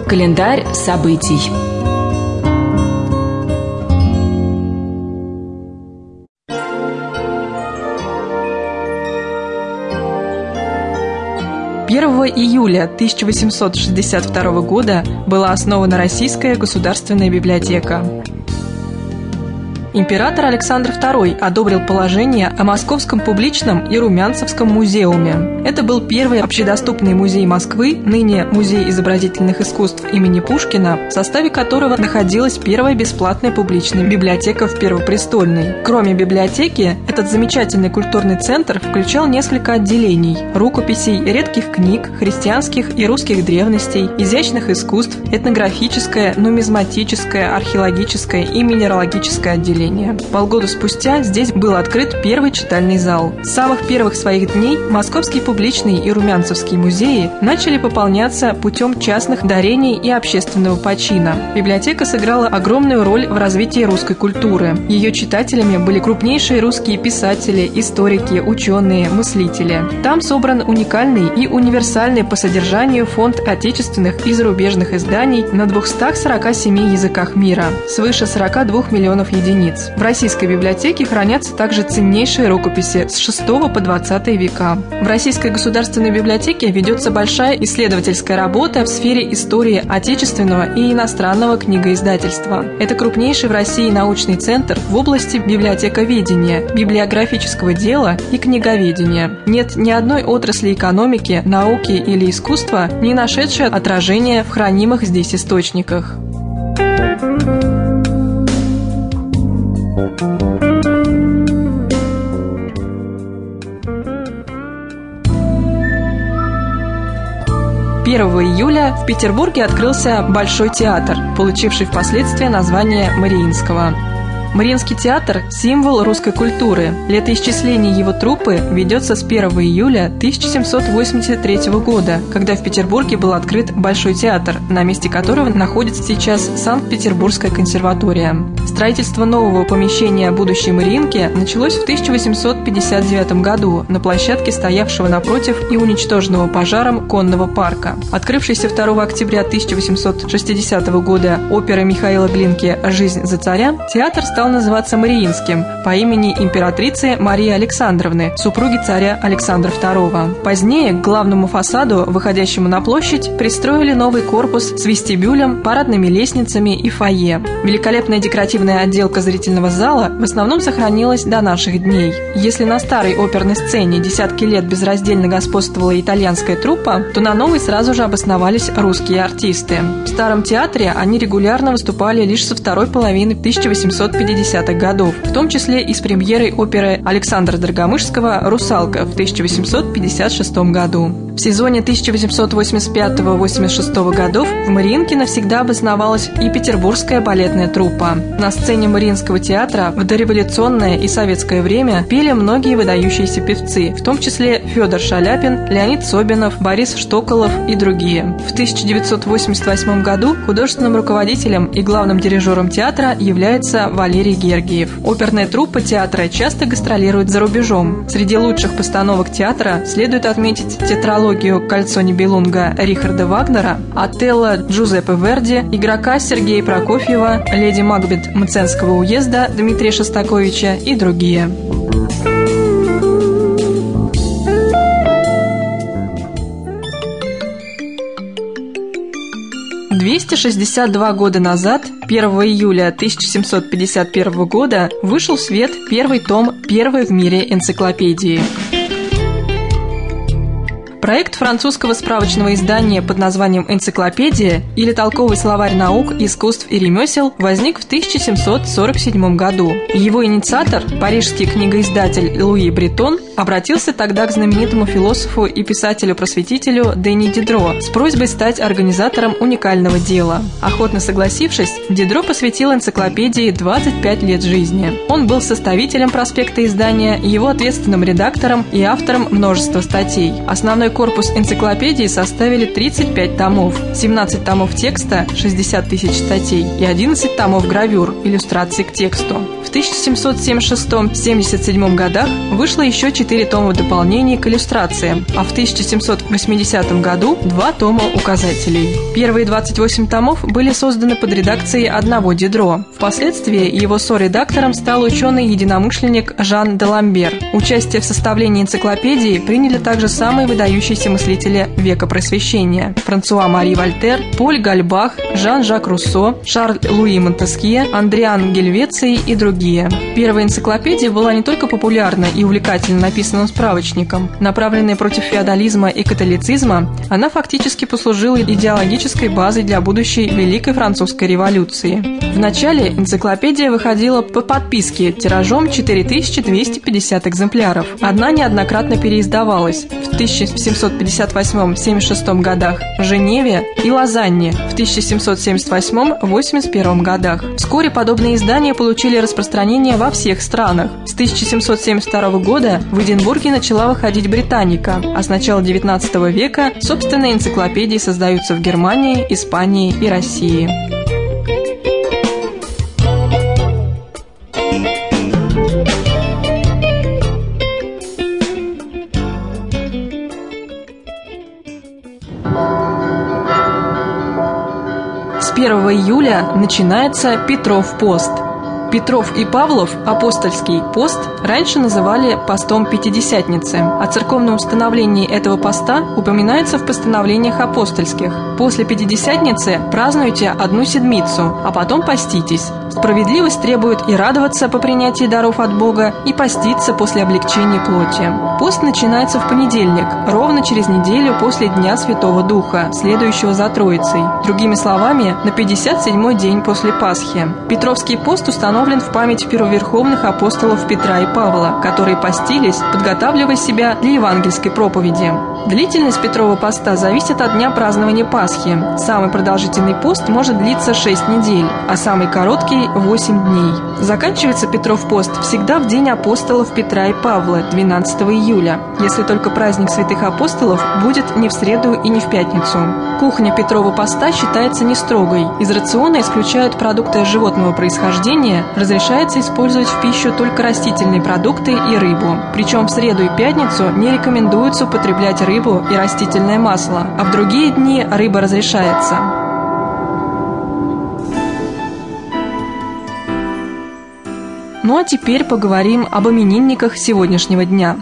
Календарь событий. Июля 1862 года была основана Российская государственная библиотека. Император Александр II одобрил положение о Московском публичном и Румянцевском музеуме. Это был первый общедоступный музей Москвы, ныне Музей изобразительных искусств имени Пушкина, в составе которого находилась первая бесплатная публичная библиотека в Первопрестольной. Кроме библиотеки, этот замечательный культурный центр включал несколько отделений – рукописей, редких книг, христианских и русских древностей, изящных искусств, этнографическое, нумизматическое, археологическое и минералогическое отделение. Полгода спустя здесь был открыт первый читальный зал. С самых первых своих дней Московский публичный и Румянцевский музеи начали пополняться путем частных дарений и общественного почина. Библиотека сыграла огромную роль в развитии русской культуры. Ее читателями были крупнейшие русские писатели, историки, ученые, мыслители. Там собран уникальный и универсальный по содержанию фонд отечественных и зарубежных изданий на 247 языках мира, свыше 42 миллионов единиц. В Российской библиотеке хранятся также ценнейшие рукописи с VI по XX века. В Российской государственной библиотеке ведется большая исследовательская работа в сфере истории отечественного и иностранного книгоиздательства. Это крупнейший в России научный центр в области библиотековедения, библиографического дела и книговедения. Нет ни одной отрасли экономики, науки или искусства, не нашедшей отражения в хранимых здесь источниках. 1 июля в Петербурге открылся Большой театр, получивший впоследствии название Мариинского. Мариинский театр – символ русской культуры. Летоисчисление его труппы ведется с 1 июля 1783 года, когда в Петербурге был открыт Большой театр, на месте которого находится сейчас Санкт-Петербургская консерватория. Строительство нового помещения будущей Мариинки началось в 1859 году на площадке стоявшего напротив и уничтоженного пожаром конного парка. Открывшийся 2 октября 1860 года оперы Михаила Глинки «Жизнь за царя», театр стал называться Мариинским по имени императрицы Марии Александровны, супруги царя Александра II. Позднее к главному фасаду, выходящему на площадь, пристроили новый корпус с вестибюлем, парадными лестницами и фойе. Великолепная декоративная отделка зрительного зала в основном сохранилась до наших дней. Если на старой оперной сцене десятки лет безраздельно господствовала итальянская труппа, то на новой сразу же обосновались русские артисты. В старом театре они регулярно выступали лишь со второй половины 1850-х годов, в том числе и с премьерой оперы Александра Драгомышского «Русалка» в 1856 году. В сезоне 1885-86 годов в Мариинке навсегда обосновалась и петербургская балетная труппа. На сцене Мариинского театра в дореволюционное и советское время пели многие выдающиеся певцы, в том числе Федор Шаляпин, Леонид Собинов, Борис Штоколов и другие. В 1988 году художественным руководителем и главным дирижером театра является Валерий Гергиев. Оперная труппа театра часто гастролирует за рубежом. Среди лучших постановок театра следует отметить тетралогию «Кольцо Нибелунга» Рихарда Вагнера, Отелло Джузеппе Верди, игрока Сергея Прокофьева, леди Макбет Мценского уезда Дмитрия Шостаковича и другие. – 262 года назад, 1 июля 1751 года, вышел в свет первый том первой в мире энциклопедии. Проект французского справочного издания под названием «Энциклопедия» или «Толковый словарь наук, искусств и ремесел» возник в 1747 году. Его инициатор, парижский книгоиздатель Луи Бретон, обратился тогда к знаменитому философу и писателю-просветителю Дени Дидро с просьбой стать организатором уникального дела. Охотно согласившись, Дидро посвятил энциклопедии 25 лет жизни. Он был составителем проспекта издания, его ответственным редактором и автором множества статей. Основной корпус энциклопедии составили 35 томов, 17 томов текста, 60 тысяч статей и 11 томов гравюр, иллюстраций к тексту. В 1776-77 годах вышло еще 4 тома дополнений к иллюстрациям, а в 1780 году 2 тома указателей. Первые 28 томов были созданы под редакцией одного Дидро. Впоследствии его соредактором стал ученый-единомышленник Жан де Ламбер. Участие в составлении энциклопедии приняли также самые выдающиеся мыслители века Просвещения – Франсуа Мари Вольтер, Поль Гальбах, Жан-Жак Руссо, Шарль-Луи Монтескье, Андриан Гельвеций и другие. Первая энциклопедия была не только популярна и увлекательно написанным справочником. Направленная против феодализма и католицизма, она фактически послужила идеологической базой для будущей Великой Французской революции. Вначале энциклопедия выходила по подписке тиражом 4250 экземпляров. Она неоднократно переиздавалась в 1758-76 годах в Женеве и Лозанне, в 1778-81 годах. Вскоре подобные издания получили распространение во всех странах. С 1772 года в Эдинбурге начала выходить «Британика», а с начала XIX века собственные энциклопедии создаются в Германии, Испании и России. С 1 июля начинается Петров пост. Петров и Павлов апостольский пост раньше называли постом Пятидесятницы. О церковном установлении этого поста упоминается в постановлениях апостольских. После Пятидесятницы празднуйте 1 седмицу, а потом поститесь. Справедливость требует и радоваться по принятии даров от Бога, и поститься после облегчения плоти. Пост начинается в понедельник, ровно через неделю после Дня Святого Духа, следующего за Троицей. Другими словами, на 57-й день после Пасхи. Петровский пост установлен в память первоверховных апостолов Петра и Павла, которые постились, подготавливая себя для евангельской проповеди. Длительность Петрова поста зависит от дня празднования Пасхи. Самый продолжительный пост может длиться 6 недель, а самый короткий – 8 дней. Заканчивается Петров пост всегда в день апостолов Петра и Павла, 12 июля, если только праздник святых апостолов будет не в среду и не в пятницу. Кухня Петрова поста считается не строгой. Из рациона исключают продукты животного происхождения, разрешается использовать в пищу только растительные продукты и рыбу. Причем в среду и пятницу не рекомендуется употреблять рыбу и растительное масло, а в другие дни рыба разрешается. Ну а теперь поговорим об именинниках сегодняшнего дня.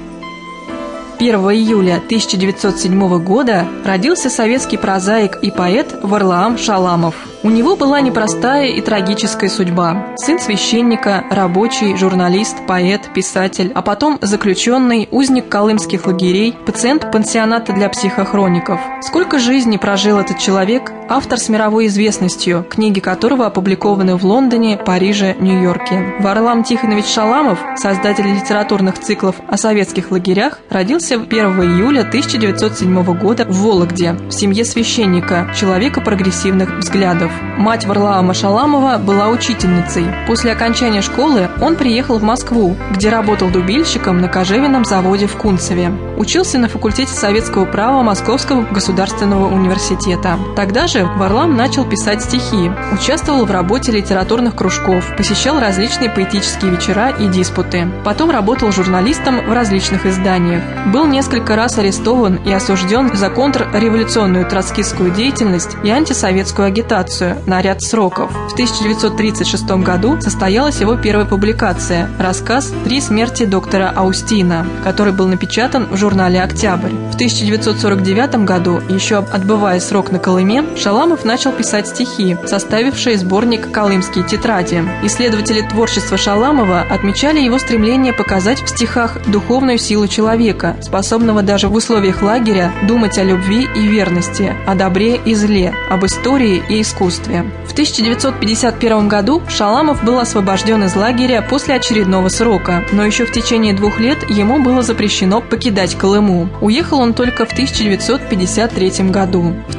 1 июля 1907 года родился советский прозаик и поэт Варлаам Шаламов. У него была непростая и трагическая судьба. Сын священника, рабочий, журналист, поэт, писатель, а потом заключенный, узник колымских лагерей, пациент пансионата для психохроников. Сколько жизней прожил этот человек, автор с мировой известностью, книги которого опубликованы в Лондоне, Париже, Нью-Йорке. Варлаам Тихонович Шаламов, создатель литературных циклов о советских лагерях, родился 1 июля 1907 года в Вологде, в семье священника, человека прогрессивных взглядов. Мать Варлаама Шаламова была учительницей. После окончания школы он приехал в Москву, где работал дубильщиком на кожевенном заводе в Кунцеве. Учился на факультете советского права Московского государственного университета. Тогда же Варлаам начал писать стихи, участвовал в работе литературных кружков, посещал различные поэтические вечера и диспуты. Потом работал журналистом в различных изданиях. Был несколько раз арестован и осужден за контрреволюционную троцкистскую деятельность и антисоветскую агитацию на ряд сроков. В 1936 году состоялась его первая публикация – рассказ «Три смерти доктора Аустина», который был напечатан в журнале «Октябрь». В 1949 году, еще отбывая срок на Колыме, Шаламов начал писать стихи, составившие сборник «Колымские тетради». Исследователи творчества Шаламова отмечали его стремление показать в стихах духовную силу человека, способного даже в условиях лагеря думать о любви и верности, о добре и зле, об истории и искусстве. В 1951 году Шаламов был освобожден из лагеря после очередного срока, но еще в течение 2 лет ему было запрещено покидать Колыму. Уехал он только в 1953 году. В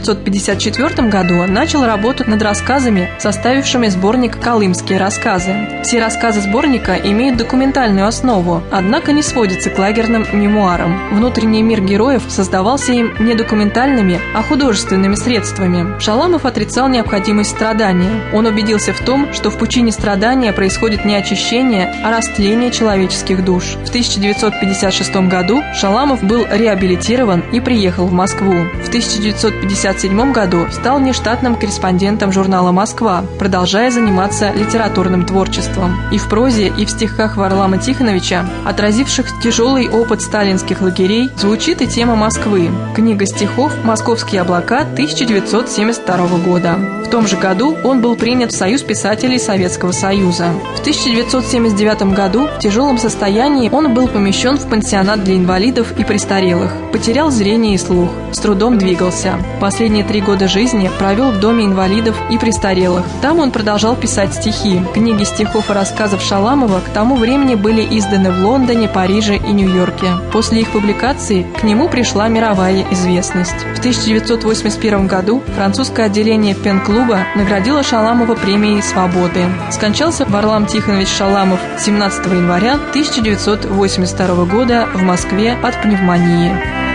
1954 году начал работу над рассказами, составившими сборник «Колымские рассказы». Все рассказы сборника имеют документальную основу, однако не сводятся к лагерным мемуарам. Внутренний мир героев создавался им не документальными, а художественными средствами. Шаламов отрицал осознал необходимость страдания. Он убедился в том, что в пучине страдания происходит не очищение, а растление человеческих душ. В 1956 году Шаламов был реабилитирован и приехал в Москву. В 1957 году стал внештатным корреспондентом журнала «Москва», продолжая заниматься литературным творчеством. И в прозе, и в стихах Варлама Тихоновича, отразивших тяжелый опыт сталинских лагерей, звучит и тема Москвы. Книга стихов «Московские облака» 1972 года. В том же году он был принят в Союз писателей Советского Союза. В 1979 году в тяжелом состоянии он был помещен в пансионат для инвалидов и престарелых. Потерял зрение и слух, с трудом двигался. Последние 3 года жизни провел в доме инвалидов и престарелых. Там он продолжал писать стихи. Книги стихов и рассказов Шаламова к тому времени были изданы в Лондоне, Париже и Нью-Йорке. После их публикации к нему пришла мировая известность. В 1981 году французское отделение пен-клуба наградило Шаламова премией «Свободы». Скончался Варлам Тихонович Шаламов 17 января 1982 года в Москве от пневмонии.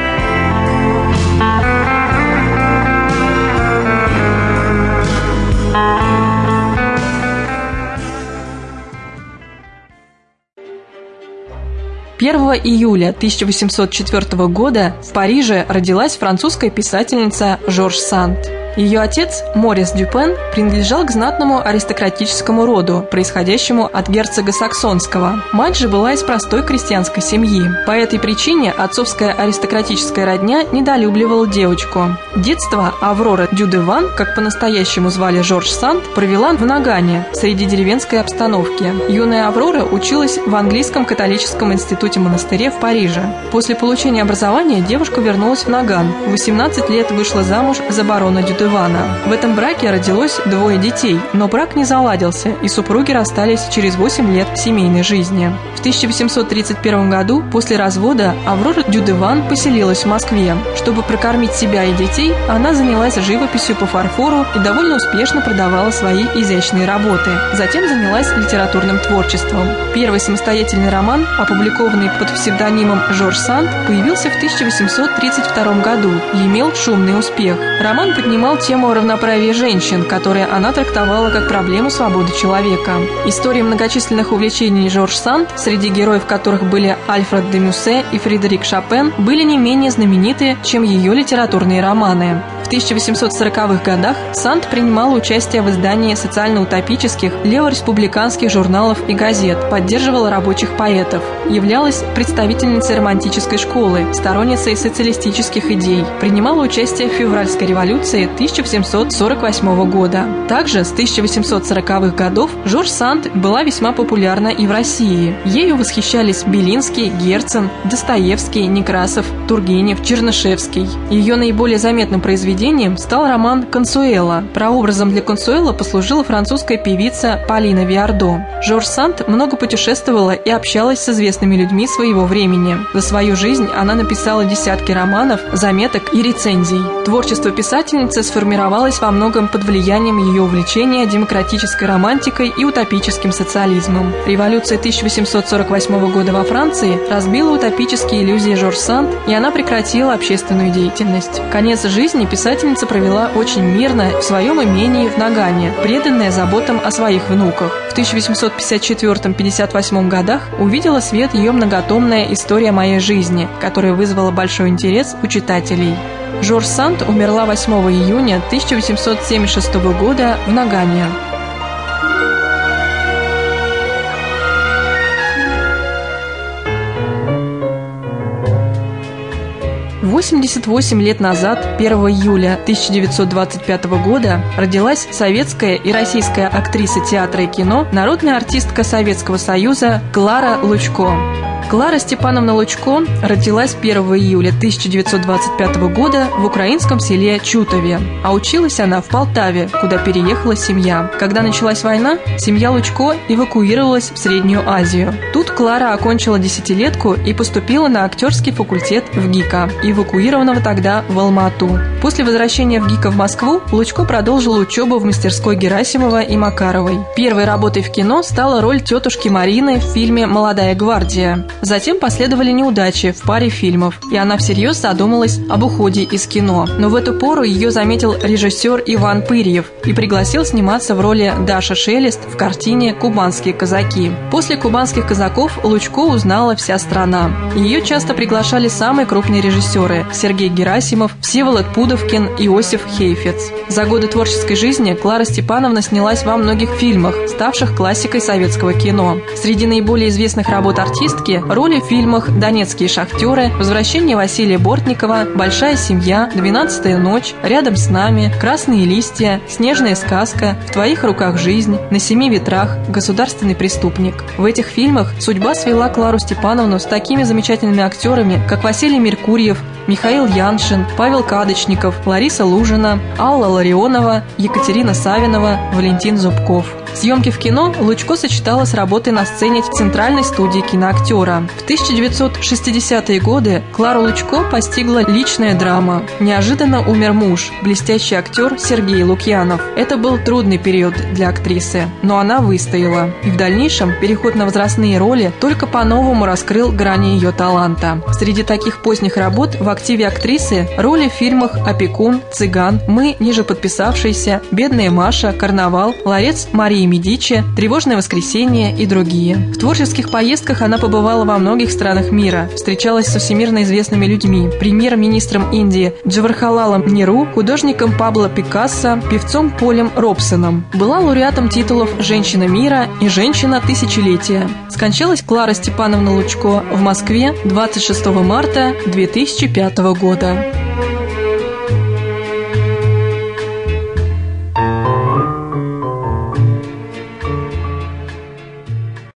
Первого июля 1804 года в Париже родилась французская писательница Жорж Санд. Ее отец, Морис Дюпен, принадлежал к знатному аристократическому роду, происходящему от герцога Саксонского. Мать же была из простой крестьянской семьи. По этой причине отцовская аристократическая родня недолюбливала девочку. Детство Аврора Дюдеван, как по-настоящему звали Жорж Санд, провела в Нагане, среди деревенской обстановки. Юная Аврора училась в английском католическом институте-монастыре в Париже. После получения образования девушка вернулась в Наган. В 18 лет вышла замуж за барона Дюдевана. В этом браке родилось 2 детей, но брак не заладился, и супруги расстались через 8 лет семейной жизни. В 1831 году, после развода, Аврора Дюдеван поселилась в Москве. Чтобы прокормить себя и детей, она занялась живописью по фарфору и довольно успешно продавала свои изящные работы. Затем занялась литературным творчеством. Первый самостоятельный роман, опубликованный под псевдонимом Жорж Санд, появился в 1832 году и имел шумный успех. Роман поднимал тему равноправия женщин, которые она трактовала как проблему свободы человека. Истории многочисленных увлечений Жорж Санд, среди героев которых были Альфред де Мюссе и Фредерик Шопен, были не менее знамениты, чем ее литературные романы. В 1840-х годах Санд принимала участие в издании социально-утопических, лево-республиканских журналов и газет, поддерживала рабочих поэтов, являлась представительницей романтической школы, сторонницей социалистических идей, принимала участие в февральской революции 1748 года. Также с 1840-х годов Жорж Санд была весьма популярна и в России. Ею восхищались Белинский, Герцен, Достоевский, Некрасов, Тургенев, Чернышевский. Ее наиболее заметным произведением стал роман «Консуэла». Прообразом для Консуэла послужила французская певица Полина Виардо. Жорж Санд много путешествовала и общалась с известными людьми своего времени. За свою жизнь она написала десятки романов, заметок и рецензий. Творчество писательницы сформировалось во многом под влиянием ее увлечения демократической романтикой и утопическим социализмом. Революция 1848 года во Франции разбила утопические иллюзии Жорж Санд, и она прекратила общественную деятельность. Конец жизни писательница провела очень мирно в своем имении в Нагане, преданная заботам о своих внуках. В 1854-58 годах увидела свет ее многотомная «История моей жизни», которая вызвала большой интерес у читателей. Жорж Санд умерла 8 июня 1876 года в Нагане. 88 лет назад, 1 июля 1925 года, родилась советская и российская актриса театра и кино, народная артистка Советского Союза Клара Лучко. Клара Степановна Лучко родилась 1 июля 1925 года в украинском селе Чутове, а училась она в Полтаве, куда переехала семья. Когда началась война, семья Лучко эвакуировалась в Среднюю Азию. Тут Клара окончила десятилетку и поступила на актерский факультет в ГИКа, эвакуированного тогда в Алма-Ату. После возвращения в ГИКа в Москву Лучко продолжила учебу в мастерской Герасимова и Макаровой. Первой работой в кино стала роль тетушки Марины в фильме «Молодая гвардия». Затем последовали неудачи в паре фильмов, и она всерьез задумалась об уходе из кино. Но в эту пору ее заметил режиссер Иван Пырьев и пригласил сниматься в роли Даши Шелест в картине «Кубанские казаки». После «Кубанских казаков» Лучко узнала вся страна. Ее часто приглашали самые крупные режиссеры – Сергей Герасимов, Всеволод Пудовкин, Иосиф Хейфец. За годы творческой жизни Клара Степановна снялась во многих фильмах, ставших классикой советского кино. Среди наиболее известных работ артистки – роли в фильмах «Донецкие шахтеры», «Возвращение Василия Бортникова», «Большая семья», «12-я ночь», «Рядом с нами», «Красные листья», «Снежная сказка», «В твоих руках жизнь», «На семи ветрах», «Государственный преступник». В этих фильмах судьба свела Клару Степановну с такими замечательными актерами, как Василий Меркурьев, Михаил Яншин, Павел Кадочников, Лариса Лужина, Алла Ларионова, Екатерина Савинова, Валентин Зубков. Съемки в кино Лучко сочетала с работой на сцене в Центральной студии киноактера. В 1960-е годы Клару Лучко постигла личная драма. Неожиданно умер муж, блестящий актер Сергей Лукьянов. Это был трудный период для актрисы, но она выстояла. И в дальнейшем переход на возрастные роли только по-новому раскрыл грани ее таланта. Среди таких поздних работ в активе актрисы роли в фильмах «Опекун», «Цыган», «Мы, ниже подписавшиеся», «Бедная Маша», «Карнавал», «Ларец Марии Медичи», «Тревожное воскресенье» и другие. В творческих поездках она побывала во многих странах мира, встречалась со всемирно известными людьми, премьер-министром Индии Джавахарлалом Неру, художником Пабло Пикассо, певцом Полем Робсоном. Была лауреатом титулов «Женщина мира» и «Женщина тысячелетия». Скончалась Клара Степановна Лучко в Москве 26 марта 2005 года.